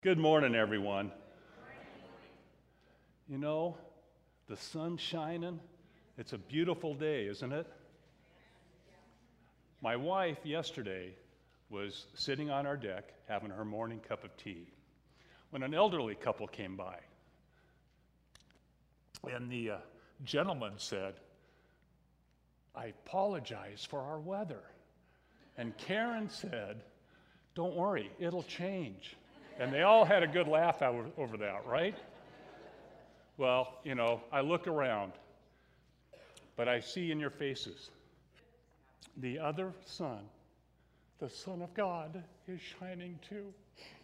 Good morning, everyone. You know, the sun's shining. It's a beautiful day, isn't it? My wife yesterday was sitting on our deck having her morning cup of tea when an elderly couple came by. And the gentleman said, "I apologize for our weather." And Karen said, "Don't worry, it'll change." And they all had a good laugh over that, right? Well, you know, I look around, but I see in your faces the other sun, the Son of God, is shining too.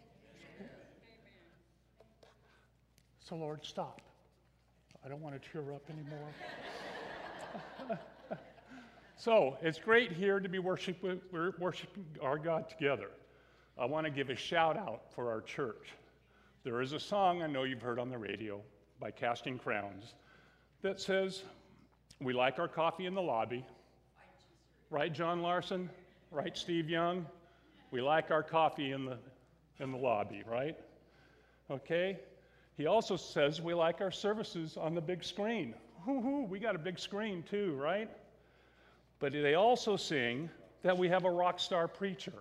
So, Lord, stop. I don't want to tear up anymore. So, it's great here to be worshiping our God together. I want to give a shout out for our church. There is a song I know you've heard on the radio by Casting Crowns that says, "We like our coffee in the lobby." Right, John Larson? Right, Steve Young? We like our coffee in the lobby, right? Okay? He also says we like our services on the big screen. Woo-hoo, we got a big screen too, right? But they also sing that we have a rock star preacher.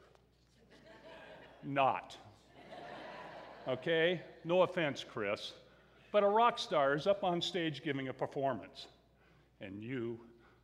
Not. Okay? No offense, Chris. But a rock star is up on stage giving a performance. And you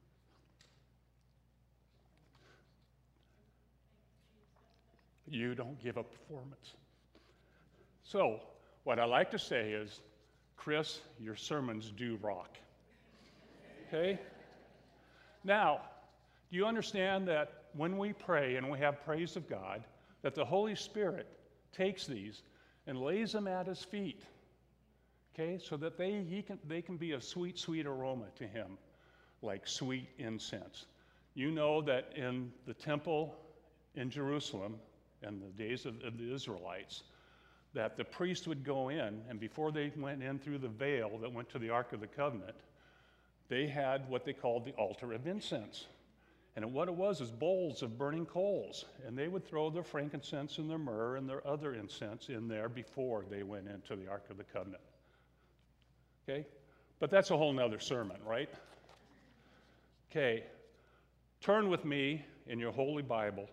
don't give a performance. So, what I like to say is, Chris, your sermons do rock. Okay? Now, do you understand that when we pray and we have praise of God, that the Holy Spirit takes these and lays them at his feet, okay, so that they can be a sweet, sweet aroma to him, like sweet incense. You know that in the temple in Jerusalem, in the days of the Israelites, that the priest would go in, and before they went in through the veil that went to the Ark of the Covenant, they had what they called the altar of incense. And what it was is bowls of burning coals. And they would throw their frankincense and their myrrh and their other incense in there before they went into the Ark of the Covenant. Okay? But that's a whole nother sermon, right? Okay. Turn with me in your Holy Bible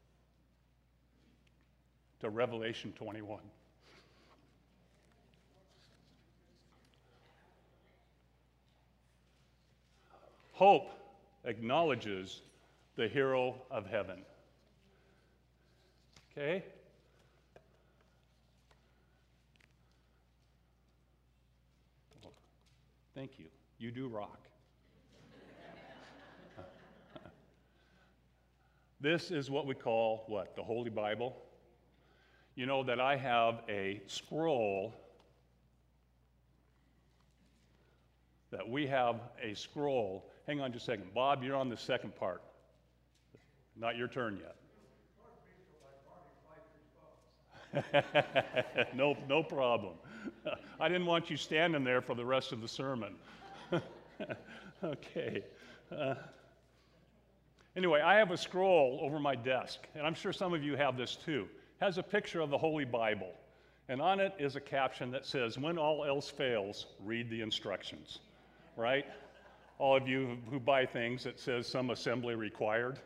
to Revelation 21. Hope acknowledges the hero of heaven. Okay? Thank you. You do rock. This is what we call what? The Holy Bible. You know that I have a scroll, that we have a scroll. Hang on just a second. Bob, you're on the second part. Not your turn yet. No problem. I didn't want you standing there for the rest of the sermon. Okay. Anyway, I have a scroll over my desk, and I'm sure some of you have this too. It has a picture of the Holy Bible, and on it is a caption that says, "When all else fails, read the instructions." Right? All of you who buy things that says some assembly required.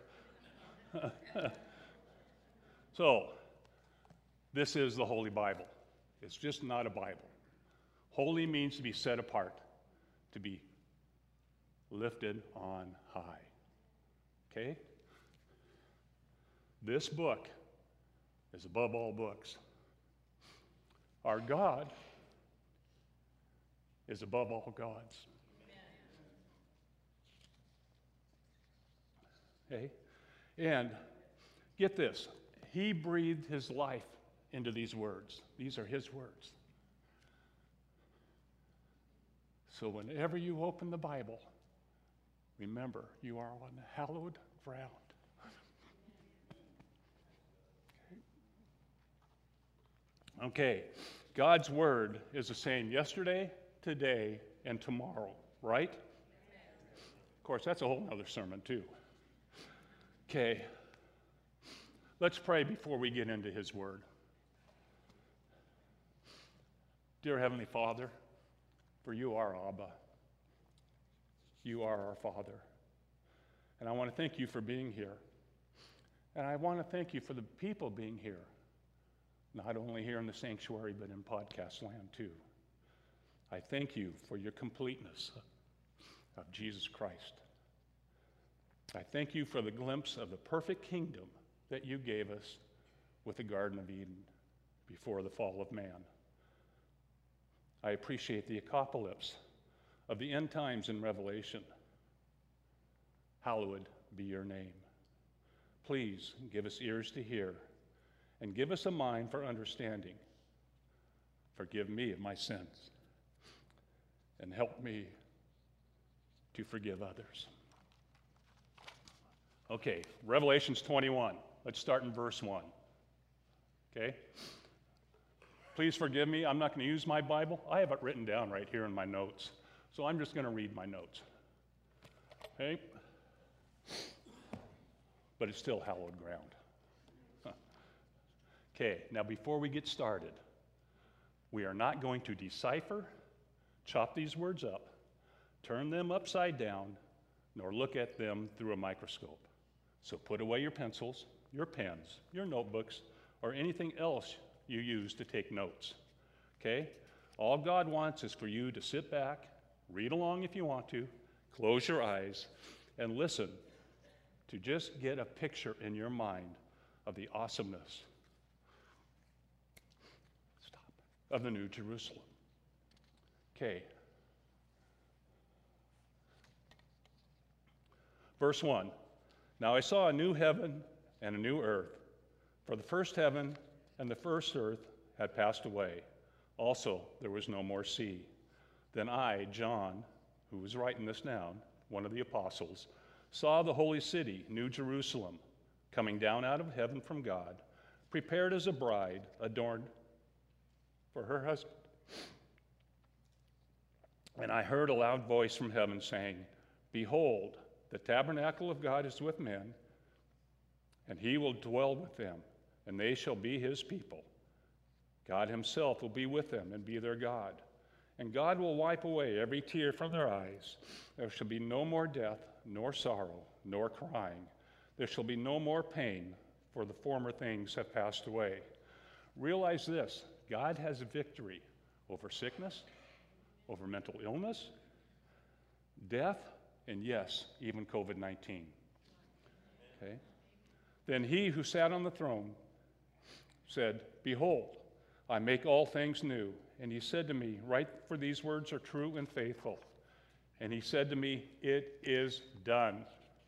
So, this is the Holy Bible. It's just not a Bible. Holy means to be set apart, to be lifted on high. Okay? This book is above all books. Our God is above all gods. Okay? And get this, he breathed his life into these words. These are his words. So whenever you open the Bible, remember you are on hallowed ground. Okay, God's word is the same yesterday, today, and tomorrow, right? Of course, that's a whole other sermon too. Okay, let's pray before we get into his word. Dear Heavenly Father, for you are Abba. You are our Father. And I want to thank you for being here. And I want to thank you for the people being here, not only here in the sanctuary, but in podcast land too. I thank you for your completeness of Jesus Christ. I thank you for the glimpse of the perfect kingdom that you gave us with the Garden of Eden before the fall of man. I appreciate the apocalypse of the end times in Revelation. Hallowed be your name. Please give us ears to hear and give us a mind for understanding. Forgive me of my sins and help me to forgive others. Okay, Revelations 21. Let's start in verse 1. Okay? Please forgive me. I'm not going to use my Bible. I have it written down right here in my notes. So I'm just going to read my notes. Okay? But it's still hallowed ground. Okay, now before we get started, we are not going to decipher, chop these words up, turn them upside down, nor look at them through a microscope. So put away your pencils, your pens, your notebooks, or anything else you use to take notes. Okay? All God wants is for you to sit back, read along if you want to, close your eyes, and listen to just get a picture in your mind of the awesomeness of the New Jerusalem. Okay. Verse 1. Now I saw a new heaven and a new earth, for the first heaven and the first earth had passed away. Also, there was no more sea. Then I, John, who was writing this down, one of the apostles, saw the holy city, New Jerusalem, coming down out of heaven from God, prepared as a bride adorned for her husband. And I heard a loud voice from heaven saying, Behold, the tabernacle of God is with men, and he will dwell with them, and they shall be his people. God himself will be with them and be their God. And God will wipe away every tear from their eyes. There shall be no more death, nor sorrow, nor crying. There shall be no more pain, for the former things have passed away. Realize this, God has victory over sickness, over mental illness, death, and yes, even COVID-19. Okay? Then he who sat on the throne said, Behold, I make all things new. And he said to me, Write, for these words are true and faithful. And he said to me, It is done.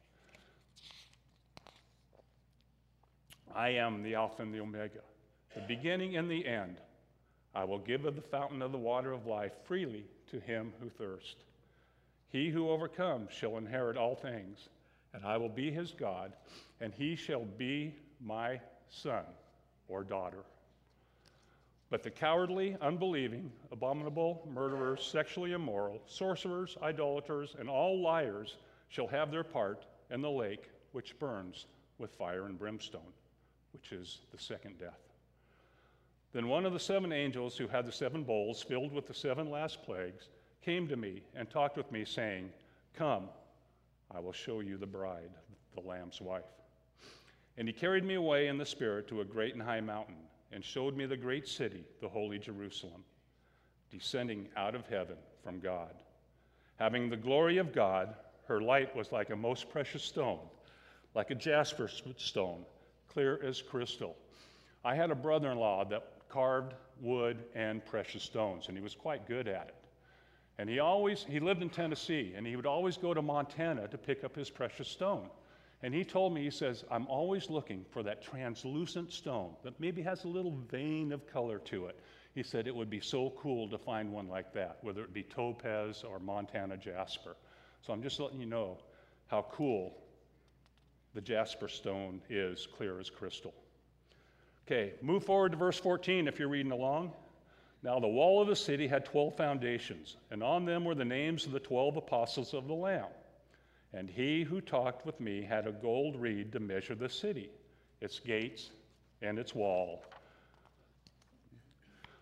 I am the Alpha and the Omega, the beginning and the end. I will give of the fountain of the water of life freely to him who thirsts. He who overcomes shall inherit all things, and I will be his God, and he shall be my son or daughter. But the cowardly, unbelieving, abominable, murderers, sexually immoral, sorcerers, idolaters, and all liars shall have their part in the lake which burns with fire and brimstone, which is the second death. Then one of the seven angels who had the seven bowls filled with the seven last plagues came to me and talked with me, saying, Come, I will show you the bride, the Lamb's wife. And he carried me away in the Spirit to a great and high mountain, and showed me the great city, the holy Jerusalem, descending out of heaven from God. Having the glory of God, her light was like a most precious stone, like a jasper stone, clear as crystal. I had a brother-in-law that carved wood and precious stones, and he was quite good at it. And he lived in Tennessee, and he would always go to Montana to pick up his precious stone. And he told me, he says, I'm always looking for that translucent stone that maybe has a little vein of color to it. He said it would be so cool to find one like that, whether it be topaz or Montana jasper. So I'm just letting you know how cool the jasper stone is, clear as crystal. Okay, move forward to verse 14 if you're reading along. Now the wall of the city had 12 foundations, and on them were the names of the 12 apostles of the Lamb. And he who talked with me had a gold reed to measure the city, its gates, and its wall.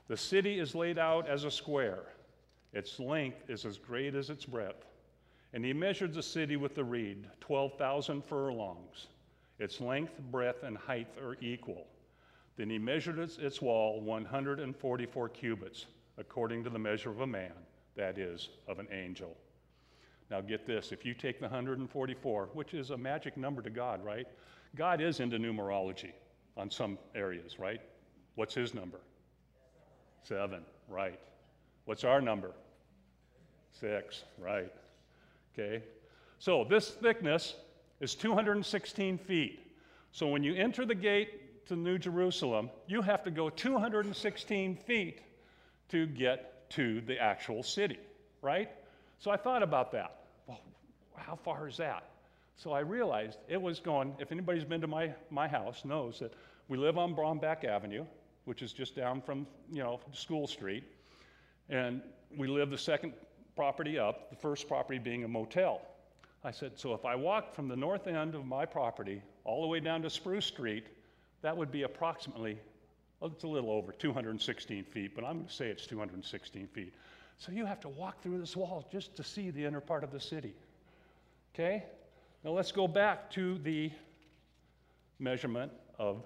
The city is laid out as a square. Its length is as great as its breadth. And he measured the city with the reed, 12,000 furlongs. Its length, breadth, and height are equal. Then he measured its wall 144 cubits, according to the measure of a man, that is, of an angel. Now get this, if you take the 144, which is a magic number to God, right? God is into numerology on some areas, right? What's his number? 7, right. What's our number? 6, right. Okay, so this thickness is 216 feet. So when you enter the gate to New Jerusalem, you have to go 216 feet to get to the actual city, right? So I thought about that. Well, how far is that? So I realized it was going, if anybody's been to my house knows that we live on Bromback Avenue, which is just down from, School Street, and we live the second property up, the first property being a motel. I said, so if I walk from the north end of my property all the way down to Spruce Street, that would be approximately, it's a little over 216 feet, but I'm going to say it's 216 feet. So you have to walk through this wall just to see the inner part of the city. Okay? Now let's go back to the measurement of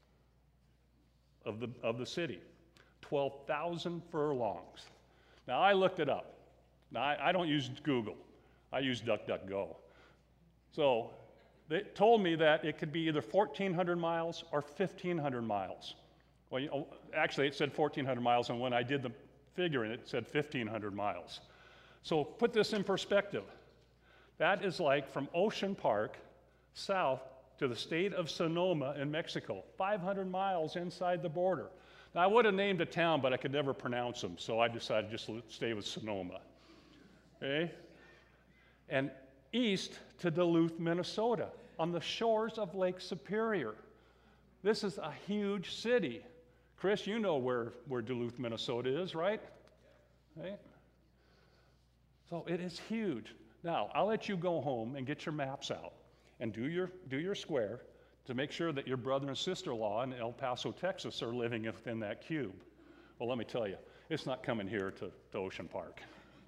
the city. 12,000 furlongs. Now I looked it up. Now, I don't use Google. I use DuckDuckGo. So they told me that it could be either 1,400 miles or 1,500 miles. Well, actually, it said 1,400 miles, and when I did the figuring, it said 1,500 miles. So put this in perspective. That is like from Ocean Park south to the state of Sonoma in Mexico, 500 miles inside the border. Now, I would have named a town, but I could never pronounce them, so I decided just to stay with Sonoma. Okay? And east to Duluth, Minnesota, on the shores of Lake Superior. This is a huge city. Chris, you know where Duluth, Minnesota is, right? Right? So it is huge. Now, I'll let you go home and get your maps out and do your square to make sure that your brother and sister-in-law in El Paso, Texas are living within that cube. Well, let me tell you, it's not coming here to Ocean Park.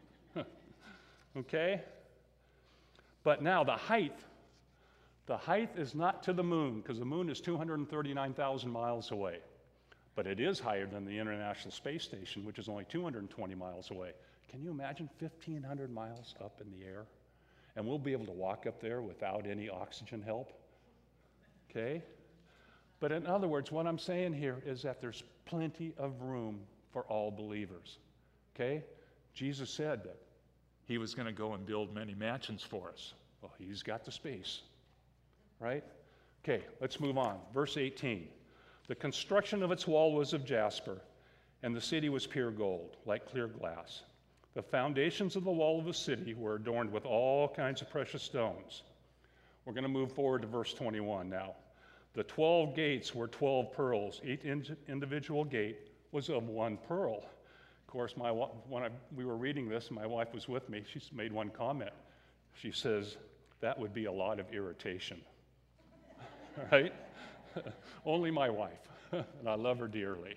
Okay? But now the height is not to the moon, because the moon is 239,000 miles away. But it is higher than the International Space Station, which is only 220 miles away. Can you imagine 1,500 miles up in the air? And we'll be able to walk up there without any oxygen help? Okay? But in other words, what I'm saying here is that there's plenty of room for all believers. Okay? Jesus said that he was going to go and build many mansions for us. Well, he's got the space, right? Okay, let's move on. Verse 18. The construction of its wall was of jasper, and the city was pure gold, like clear glass. The foundations of the wall of the city were adorned with all kinds of precious stones. We're going to move forward to verse 21 now. The 12 gates were 12 pearls. Each individual gate was of one pearl. Of course, when we were reading this, my wife was with me. She made one comment. She says, that would be a lot of irritation. Right? Only my wife, and I love her dearly.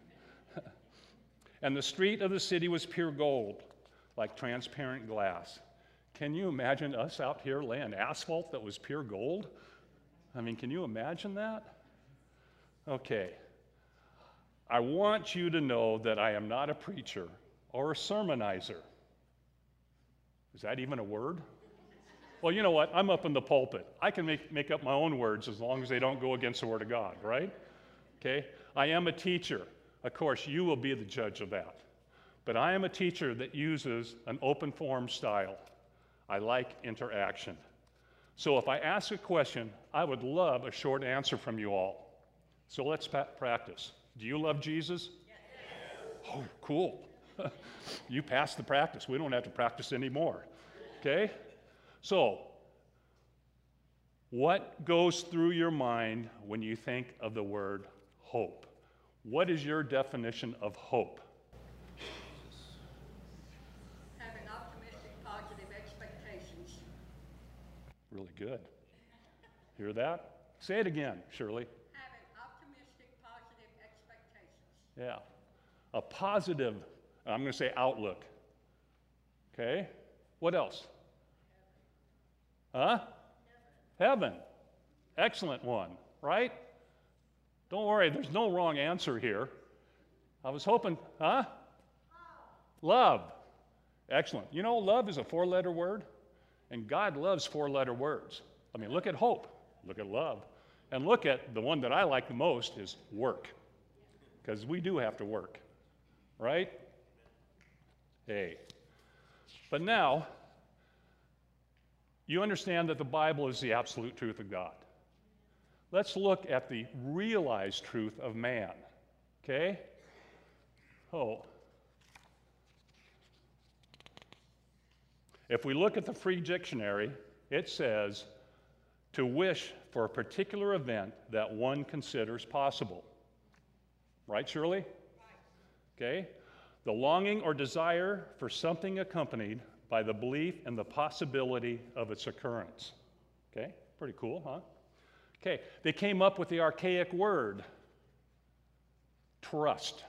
And the street of the city was pure gold, like transparent glass. Can you imagine us out here laying asphalt that was pure gold? I mean, can you imagine that? Okay. I want you to know that I am not a preacher or a sermonizer. Is that even a word? Well, you know what? I'm up in the pulpit. I can make up my own words as long as they don't go against the Word of God, right? Okay? I am a teacher. Of course, you will be the judge of that. But I am a teacher that uses an open forum style. I like interaction. So if I ask a question, I would love a short answer from you all. So let's practice. Do you love Jesus? Yes. Oh, cool. You passed the practice. We don't have to practice anymore. Okay? So, what goes through your mind when you think of the word hope? What is your definition of hope? Having optimistic, positive expectations. Really good. Hear that? Say it again, Shirley. Having optimistic, positive expectations. Yeah. A positive, I'm going to say outlook. Okay? What else? Huh? Heaven. Excellent one, right? Don't worry, there's no wrong answer here. I was hoping, huh? Love. Excellent. You know, love is a 4-letter word, and God loves 4-letter words. I mean, look at hope, look at love, and look at the one that I like the most is work, because we do have to work, right? Hey. But now, you understand that the Bible is the absolute truth of God. Let's look at the realized truth of man, okay? Oh. If we look at the Free Dictionary, it says to wish for a particular event that one considers possible. Right, Shirley? Okay? The longing or desire for something accompanied by the belief in the possibility of its occurrence. Okay? Pretty cool, huh? Okay, they came up with the archaic word, trust.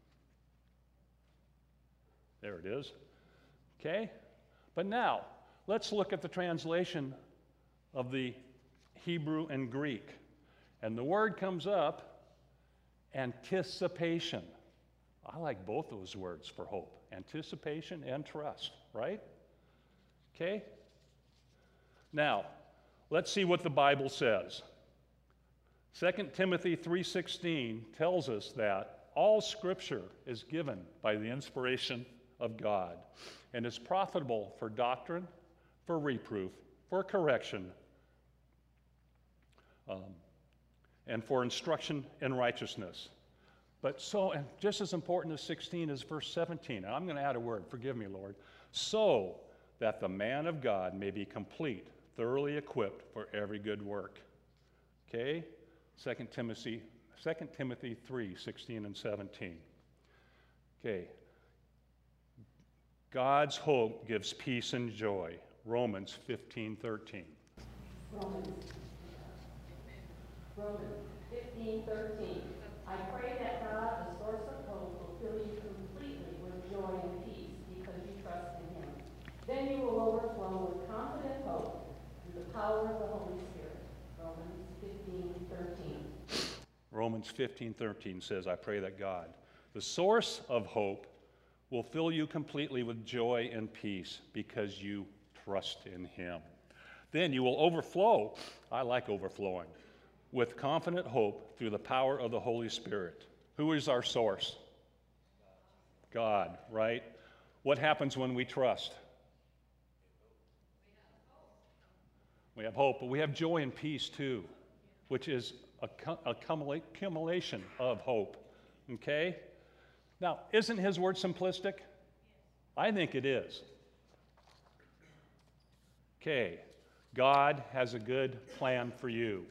There it is. Okay? But now, let's look at the translation of the Hebrew and Greek. And the word comes up, anticipation. I like both those words for hope, anticipation and trust, right? Okay? Now, let's see what the Bible says. 2 Timothy 3:16 tells us that all Scripture is given by the inspiration of God and is profitable for doctrine, for reproof, for correction, and for instruction in righteousness. But so, and just as important as 16 is verse 17. And I'm going to add a word, forgive me, Lord. So that the man of God may be complete, thoroughly equipped for every good work. Okay? 2 Timothy 3:16 and 17. Okay. God's hope gives peace and joy. Romans 15:13. Romans 15:13. I pray that God, the source of hope, will fill you completely with joy and peace because you trust in him. Then you will overflow with confident hope through the power of the Holy Spirit. Romans 15:13. Romans 15:13 says, I pray that God, the source of hope, will fill you completely with joy and peace because you trust in him. Then you will overflow, I like overflowing, with confident hope through the power of the Holy Spirit. Who is our source? God, right? What happens when we trust? We have hope, but we have joy and peace too, which is a accumulation of hope. Okay? Now, isn't his word simplistic? I think it is. Okay, God has a good plan for you.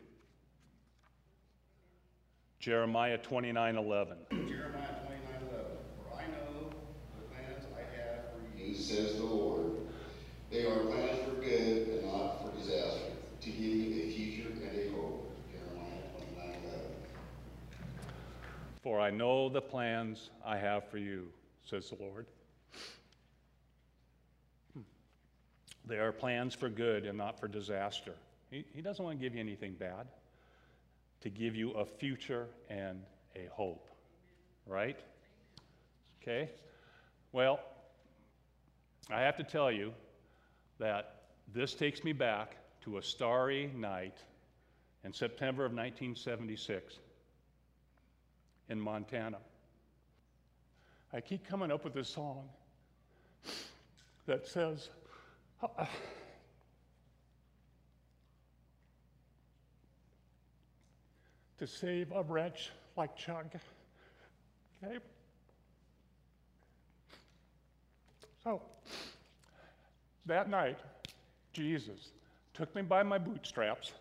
Jeremiah 29:11. Jeremiah 29:11. For I know the plans I have for you, says the Lord. They are plans for good and not for disaster, to give you a future and a hope. Jeremiah 29:11. For I know the plans I have for you, says the Lord. They are plans for good and not for disaster. He doesn't want to give you anything bad, to give you a future and a hope, right? Okay? Well, I have to tell you that this takes me back to a starry night in September of 1976 in Montana. I keep coming up with this song that says, to save a wretch like Chug. Okay? So, that night, Jesus took me by my bootstraps,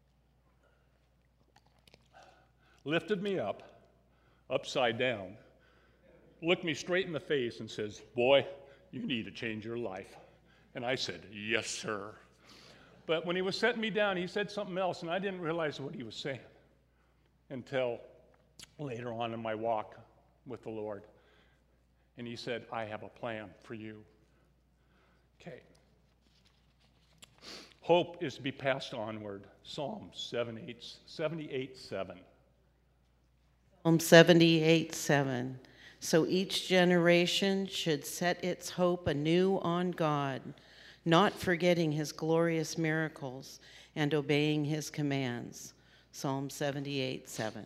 lifted me up, upside down, looked me straight in the face and says, boy, you need to change your life. And I said, yes, sir. But when he was setting me down, he said something else, and I didn't realize what he was saying until later on in my walk with the Lord. And he said, I have a plan for you. Okay. Hope is to be passed onward. Psalm 78:7. Psalm 78:7. So each generation should set its hope anew on God, not forgetting his glorious miracles and obeying his commands. Psalm 78:7.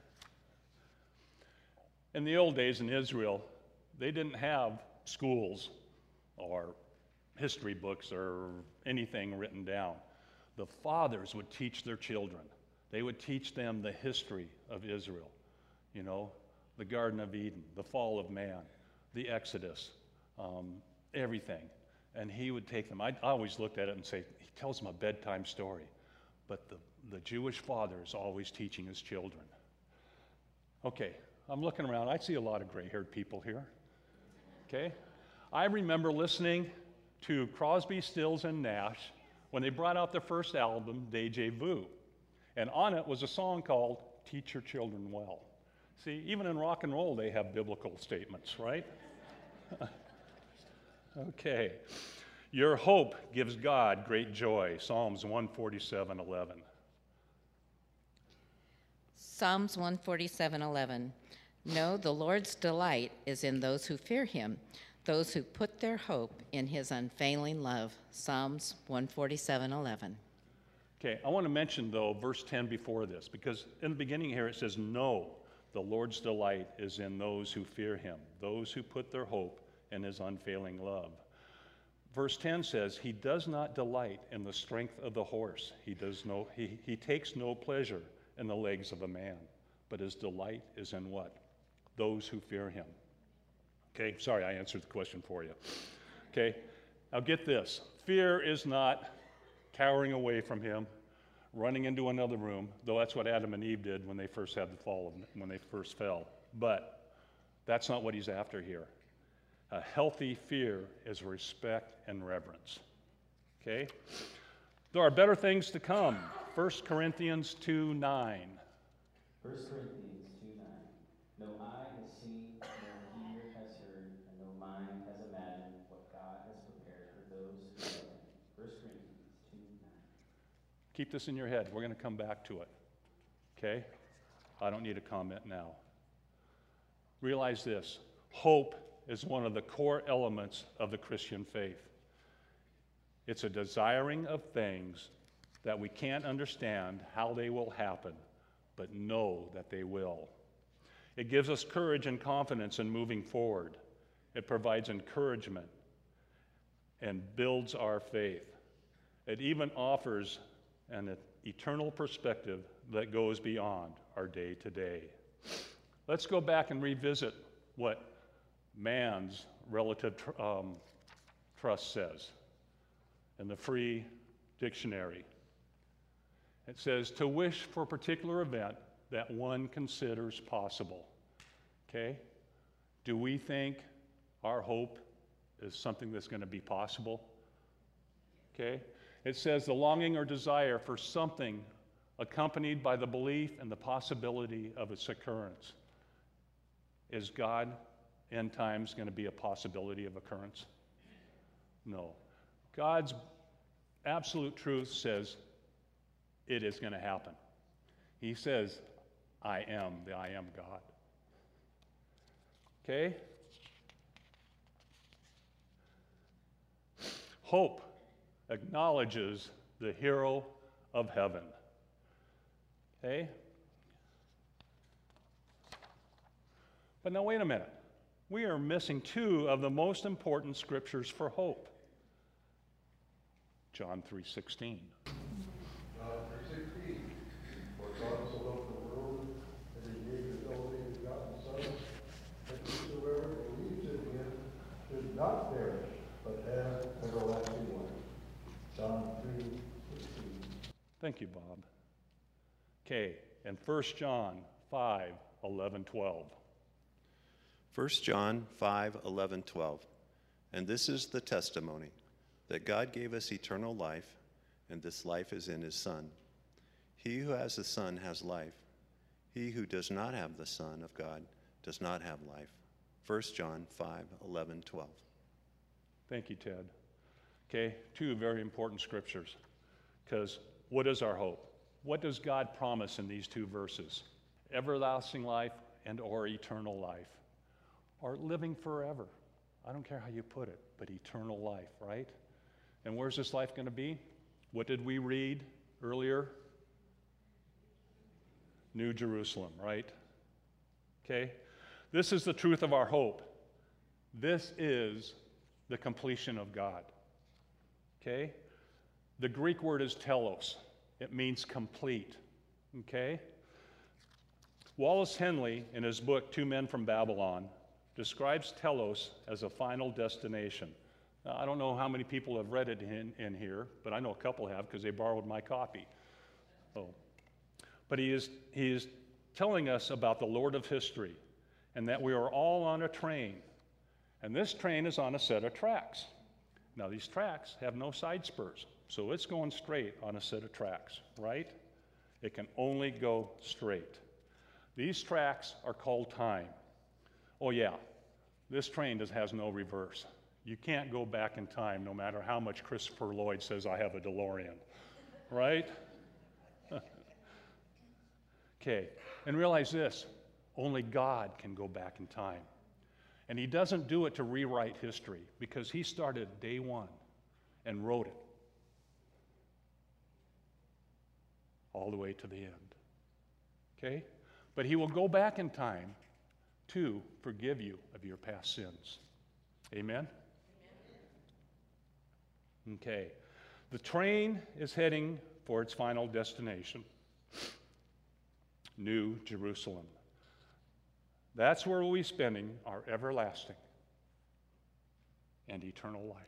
In the old days in Israel, they didn't have schools or history books or anything written down. The fathers would teach their children. They would teach them the history of Israel. You know, the Garden of Eden, the fall of man, the Exodus, everything. And he would take them. I always looked at it and say, he tells them a bedtime story. But the Jewish father is always teaching his children. Okay, I'm looking around. I see a lot of gray-haired people here. Okay? I remember listening to Crosby, Stills, and Nash when they brought out their first album, Deja Vu. And on it was a song called Teach Your Children Well. See, even in rock and roll, they have biblical statements, right? Okay. Your hope gives God great joy. Psalms 147:11. Psalms 147:11. No, the Lord's delight is in those who fear him, those who put their hope in his unfailing love. Psalms 147:11. Okay, I want to mention, though, verse 10 before this, because in the beginning here it says, no, the Lord's delight is in those who fear him, those who put their hope in his unfailing love. Verse 10 says, he does not delight in the strength of the horse. He takes no pleasure in the legs of a man, but his delight is in what? Those who fear him. Okay, sorry, I answered the question for you. Okay, now get this. Fear is not cowering away from him, running into another room, though that's what Adam and Eve did when they first had the fall, when they first fell. But that's not what he's after here. A healthy fear is respect and reverence. Okay? There are better things to come. 1 Corinthians 2:9. 1 Corinthians 2:9. No eye has seen, no ear has heard, and no mind has imagined what God has prepared for those who love him. 1 Corinthians 2:9. Keep this in your head. We're going to come back to it. Okay? I don't need a comment now. Realize this. Hope is one of the core elements of the Christian faith. It's a desiring of things that we can't understand how they will happen, but know that they will. It gives us courage and confidence in moving forward. It provides encouragement and builds our faith. It even offers an eternal perspective that goes beyond our day-to-day. Let's go back and revisit what man's relative trust says in the Free Dictionary. It says, to wish for a particular event that one considers possible. Okay? Do we think our hope is something that's going to be possible? Okay? It says the longing or desire for something accompanied by the belief and the possibility of its occurrence. Is God, end times, going to be a possibility of occurrence? No. God's absolute truth says it is going to happen. He says, I am the I am God. Okay? Hope acknowledges the hero of heaven. Okay? But now wait a minute. We are missing two of the most important scriptures for hope. John 3:16. John 3:16. For God so loved the world that he gave his only begotten Son, that whosoever believes in him should not perish, but have everlasting life. John 3:16. Thank you, Bob. Okay, and 1 John 5:11-12. 1 John 5:11-12. And this is the testimony, that God gave us eternal life, and this life is in his Son. He who has the Son has life. He who does not have the Son of God does not have life. 1 John 5, 11, 12. Thank you, Ted. Okay, two very important scriptures. Because what is our hope? What does God promise in these two verses? Everlasting life and or eternal life. Or living forever. I don't care how you put it, but eternal life, right? And where's this life going to be? What did we read earlier? New Jerusalem, right? Okay? This is the truth of our hope. This is the completion of God. Okay? The Greek word is telos. It means complete. Okay? Wallace Henley, in his book, Two Men from Babylon, describes telos as a final destination. Now, I don't know how many people have read it in here, but I know a couple have because they borrowed my copy. Oh. But he is telling us about the Lord of history and that we are all on a train. And this train is on a set of tracks. Now, these tracks have no side spurs, so it's going straight on a set of tracks, right? It can only go straight. These tracks are called time. Oh, yeah, this train has no reverse. You can't go back in time no matter how much Christopher Lloyd says I have a DeLorean, right? Okay, and realize this, only God can go back in time. And he doesn't do it to rewrite history because he started day one and wrote it all the way to the end. Okay? But he will go back in time to forgive you of your past sins. Amen? Okay. The train is heading for its final destination, New Jerusalem. That's where we'll be spending our everlasting and eternal life.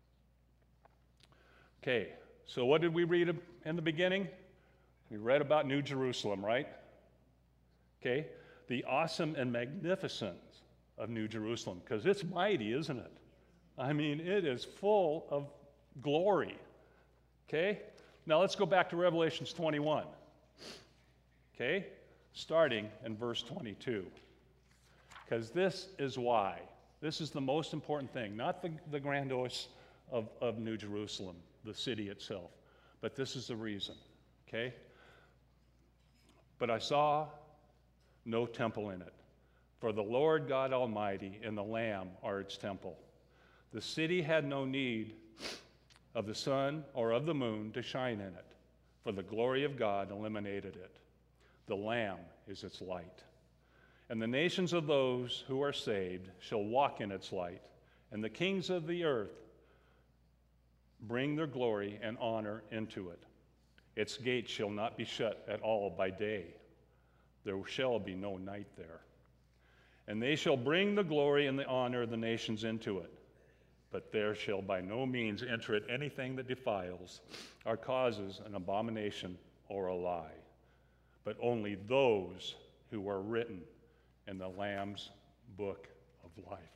Okay, so what did we read in the beginning? We read about New Jerusalem, right? Okay, the awesome and magnificence of New Jerusalem, because it's mighty, isn't it? I mean, it is full of glory. Okay, now let's go back to Revelations 21. Okay, starting in verse 22. Because this is why. This is the most important thing, not the grandiose of New Jerusalem, the city itself, but this is the reason, okay? But I saw no temple in it, for the Lord God Almighty and the Lamb are its temple. The city had no need of the sun or of the moon to shine in it, for the glory of God illuminated it. The Lamb is its light. And the nations of those who are saved shall walk in its light, and the kings of the earth bring their glory and honor into it. Its gates shall not be shut at all by day. There shall be no night there. And they shall bring the glory and the honor of the nations into it. But there shall by no means enter it anything that defiles or causes an abomination or a lie, but only those who are written in the Lamb's book of life.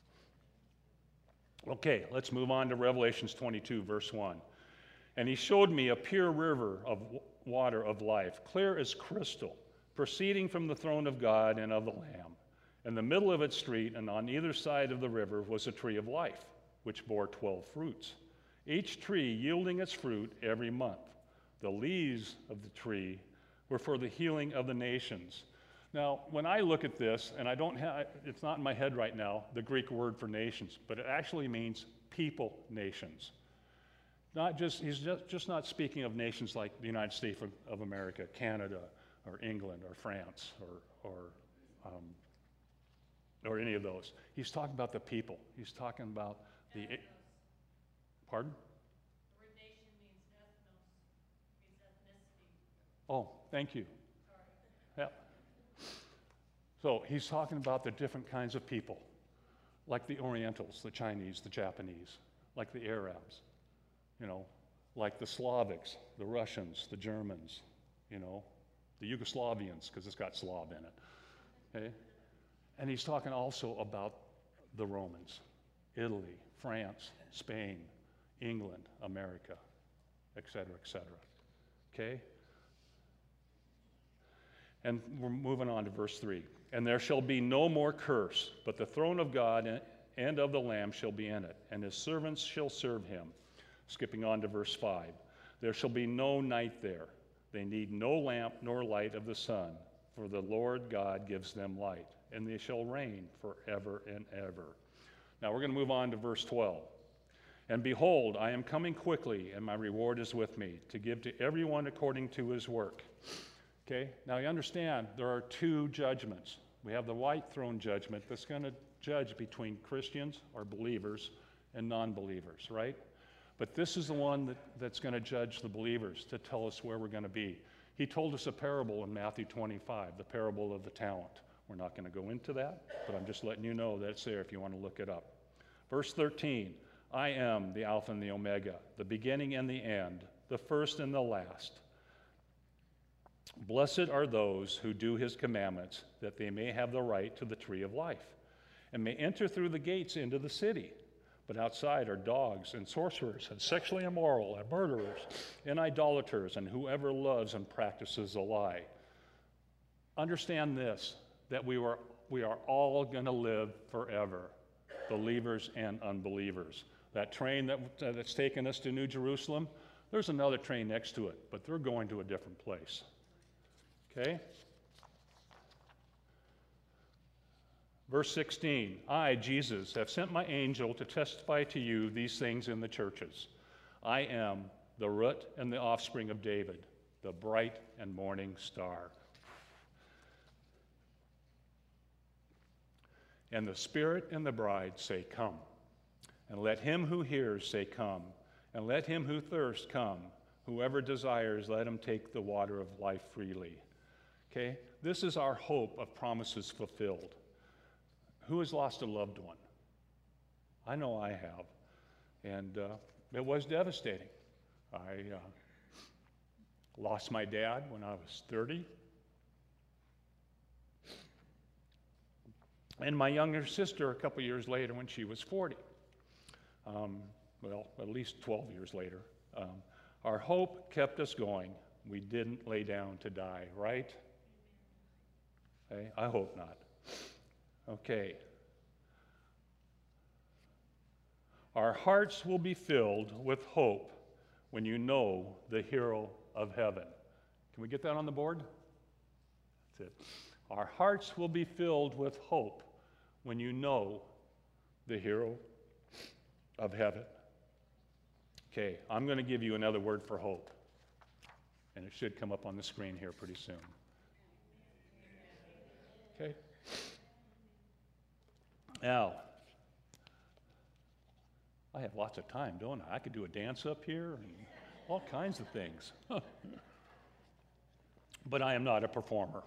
Okay, let's move on to Revelations 22, verse 1. And he showed me a pure river of water of life, clear as crystal, proceeding from the throne of God and of the Lamb. In the middle of its street and on either side of the river was a tree of life, which bore 12 fruits, each tree yielding its fruit every month. The leaves of the tree were for the healing of the nations. Now, when I look at this, and it's not in my head right now, the Greek word for nations, but it actually means people nations. He's just not speaking of nations like the United States of America, Canada, or England, or France, or any of those. He's talking about the people. He's talking about the. Pardon? The word nation means ethnos, means ethnicity. Oh, thank you. Sorry. Yeah. So he's talking about the different kinds of people, like the Orientals, the Chinese, the Japanese, like the Arabs, like the Slavics, the Russians, the Germans, the Yugoslavians, because it's got Slav in it, okay? And he's talking also about the Romans, Italy, France, Spain, England, America, et cetera, okay? And we're moving on to verse 3. And there shall be no more curse, but the throne of God and of the Lamb shall be in it, and his servants shall serve him. Skipping on to verse 5. There shall be no night there. They need no lamp nor light of the sun, for the Lord God gives them light, and they shall reign forever and ever. Now we're going to move on to verse 12. And behold, I am coming quickly, and my reward is with me, to give to everyone according to his work. Okay, now you understand there are two judgments. We have the white throne judgment that's going to judge between Christians or believers and non-believers, right? But this is the one that's going to judge the believers to tell us where we're going to be. He told us a parable in Matthew 25, the parable of the talent. We're not going to go into that, but I'm just letting you know that it's there if you want to look it up. Verse 13, I am the Alpha and the Omega, the beginning and the end, the first and the last. Blessed are those who do his commandments, that they may have the right to the tree of life, and may enter through the gates into the city. But outside are dogs and sorcerers and sexually immoral and murderers and idolaters and whoever loves and practices a lie. Understand this, that we are all going to live forever, believers and unbelievers. That train that's taken us to New Jerusalem, there's another train next to it, but they're going to a different place. Okay? Verse 16, I, Jesus, have sent my angel to testify to you these things in the churches. I am the root and the offspring of David, the bright and morning star. And the Spirit and the bride say, come. And let him who hears say, come. And let him who thirsts come. Whoever desires, let him take the water of life freely. Okay? This is our hope of promises fulfilled. Who has lost a loved one? I know I have. And it was devastating. I lost my dad when I was 30. And my younger sister a couple years later when she was 40. Well, at least 12 years later. Our hope kept us going. We didn't lay down to die, right? Okay, I hope not. Okay. Our hearts will be filled with hope when you know the hero of heaven. Can we get that on the board? That's it. Our hearts will be filled with hope when you know the hero of heaven. Okay, I'm going to give you another word for hope. And it should come up on the screen here pretty soon. Okay? Now, I have lots of time, don't I? I could do a dance up here and all kinds of things. But I am not a performer.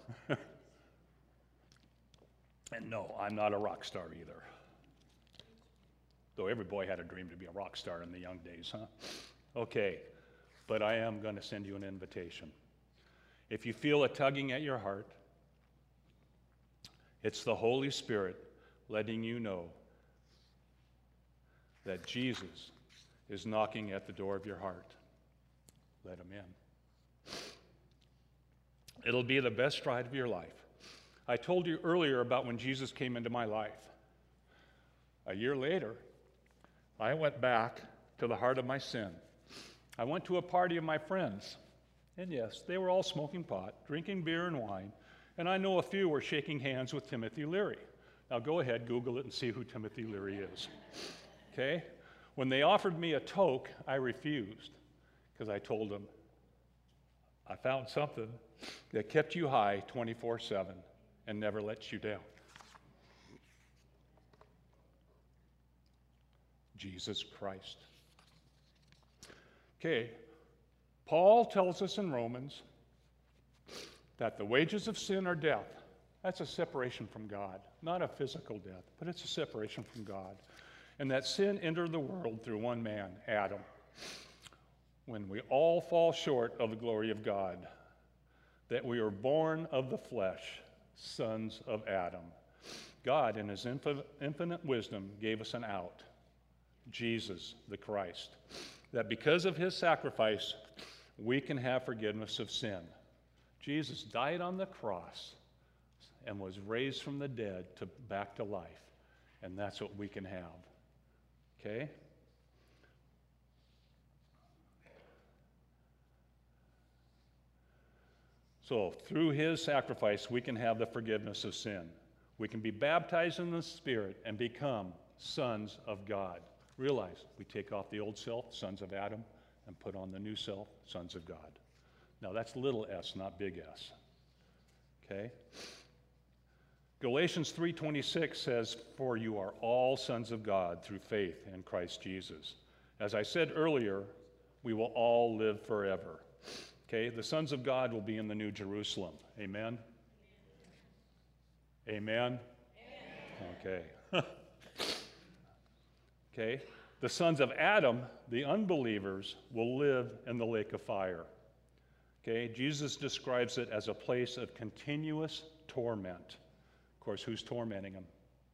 And no, I'm not a rock star either. Though every boy had a dream to be a rock star in the young days, huh? Okay, but I am going to send you an invitation. If you feel a tugging at your heart, it's the Holy Spirit letting you know that Jesus is knocking at the door of your heart. Let him in. It'll be the best ride of your life. I told you earlier about when Jesus came into my life. A year later, I went back to the heart of my sin. I went to a party of my friends, and yes, they were all smoking pot, drinking beer and wine, and I know a few were shaking hands with Timothy Leary. Now go ahead, Google it, and see who Timothy Leary is. Okay? When they offered me a toke, I refused, because I told them, I found something that kept you high 24/7 and never lets you down. Jesus Christ. Okay, Paul tells us in Romans that the wages of sin are death. That's a separation from God, not a physical death, but it's a separation from God. And that sin entered the world through one man, Adam. When we all fall short of the glory of God, that we are born of the flesh, sons of Adam. God, in his infinite wisdom, gave us an out, Jesus the Christ, that because of his sacrifice, we can have forgiveness of sin. Jesus died on the cross and was raised from the dead back to life. And that's what we can have. Okay? So, through his sacrifice, we can have the forgiveness of sin. We can be baptized in the Spirit and become sons of God. Realize, we take off the old self, sons of Adam, and put on the new self, sons of God. Now, that's little s, not big S. Okay? Galatians 3:26 says, "For you are all sons of God through faith in Christ Jesus." As I said earlier, we will all live forever. Okay? The sons of God will be in the New Jerusalem. Amen? Amen? Okay. Okay? The sons of Adam, the unbelievers, will live in the lake of fire. Okay? Jesus describes it as a place of continuous torment. Of course, who's tormenting them?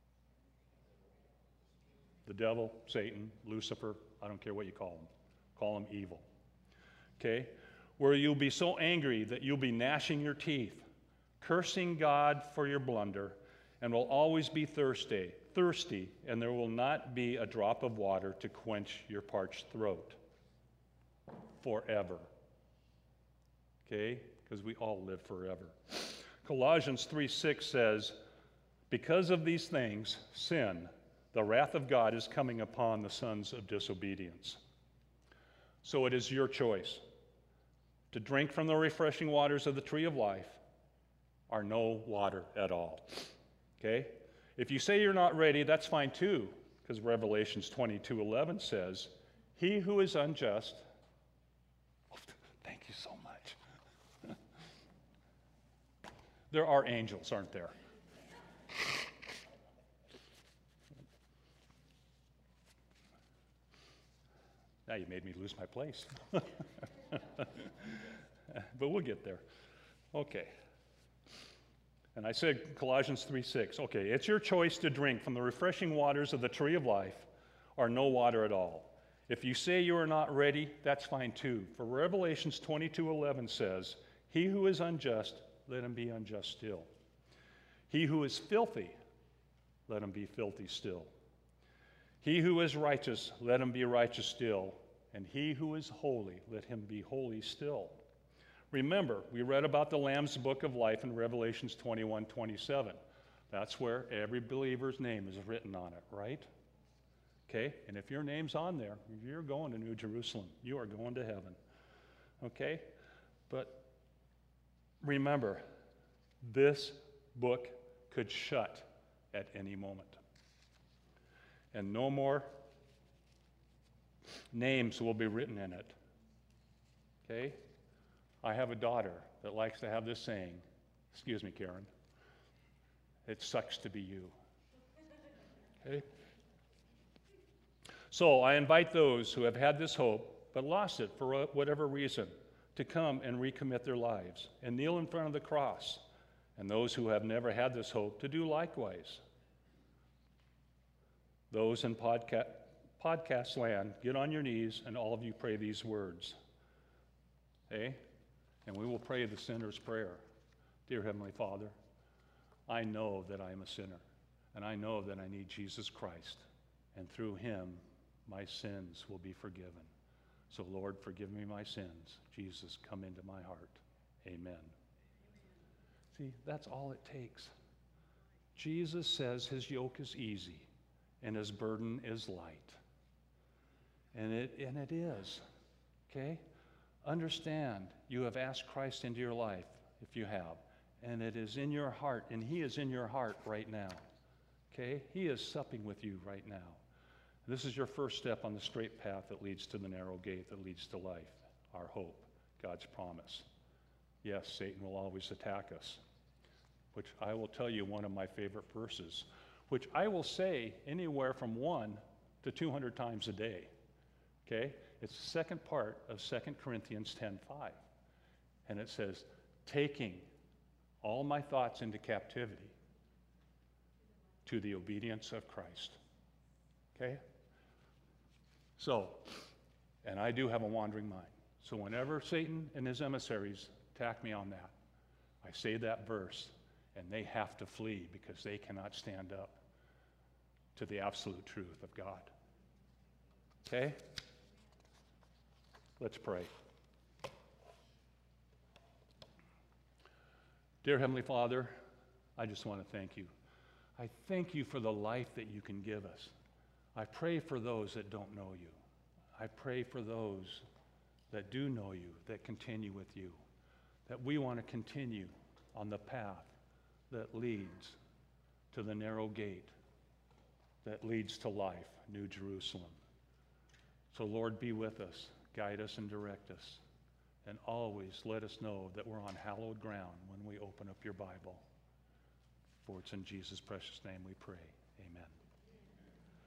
The devil, Satan, Lucifer, I don't care what you call them. Call them evil. Okay? Where you'll be so angry that you'll be gnashing your teeth, cursing God for your blunder, and will always be thirsty, and there will not be a drop of water to quench your parched throat. Forever. Okay? Because we all live forever. Colossians 3:6 says, "Because of these things, sin, the wrath of God is coming upon the sons of disobedience." So it is your choice to drink from the refreshing waters of the tree of life or no water at all. Okay? If you say you're not ready, that's fine too, because Revelations 22:11 says, "He who is unjust," thank you so much. There are angels, aren't there? Now you made me lose my place. But we'll get there. Okay. And I said Colossians 3:6. Okay, it's your choice to drink from the refreshing waters of the tree of life or no water at all. If you say you are not ready, that's fine too. For Revelations 22:11 says, "He who is unjust, let him be unjust still. He who is filthy, let him be filthy still. He who is righteous, let him be righteous still. And he who is holy, let him be holy still." Remember, we read about the Lamb's Book of Life in Revelations 21:27. That's where every believer's name is written on it, right? Okay? And if your name's on there, you're going to New Jerusalem. You are going to heaven. Okay? But remember, this book could shut at any moment. And no more names will be written in it. Okay? I have a daughter that likes to have this saying. Excuse me, Karen. It sucks to be you. Okay? So I invite those who have had this hope but lost it for whatever reason to come and recommit their lives and kneel in front of the cross. And those who have never had this hope to do likewise. Those in podcast land, get on your knees and all of you pray these words. Okay? And we will pray the sinner's prayer. Dear Heavenly Father, I know that I am a sinner, and I know that I need Jesus Christ, and through him my sins will be forgiven. So Lord, forgive me my sins. Jesus, come into my heart. Amen. See, that's all it takes. Jesus says his yoke is easy and his burden is light. And it is. Okay? Understand, you have asked Christ into your life, if you have, and it is in your heart, and he is in your heart right now. Okay? He is supping with you right now. This is your first step on the straight path that leads to the narrow gate that leads to life, our hope, God's promise. Yes, Satan will always attack us, which I will tell you one of my favorite verses, which I will say anywhere from 1 to 200 times a day. Okay? It's the second part of 2 Corinthians 10:5. And it says, taking all my thoughts into captivity to the obedience of Christ. Okay? So, and I do have a wandering mind. So whenever Satan and his emissaries attack me on that, I say that verse, and they have to flee because they cannot stand up to the absolute truth of God. Okay? Let's pray. Dear Heavenly Father, I just want to thank you. I thank you for the life that you can give us. I pray for those that don't know you. I pray for those that do know you, that continue with you, that we want to continue on the path that leads to the narrow gate, that leads to life, New Jerusalem. So Lord, be with us, guide us and direct us, and always let us know that we're on hallowed ground when we open up your Bible. For it's in Jesus' precious name we pray.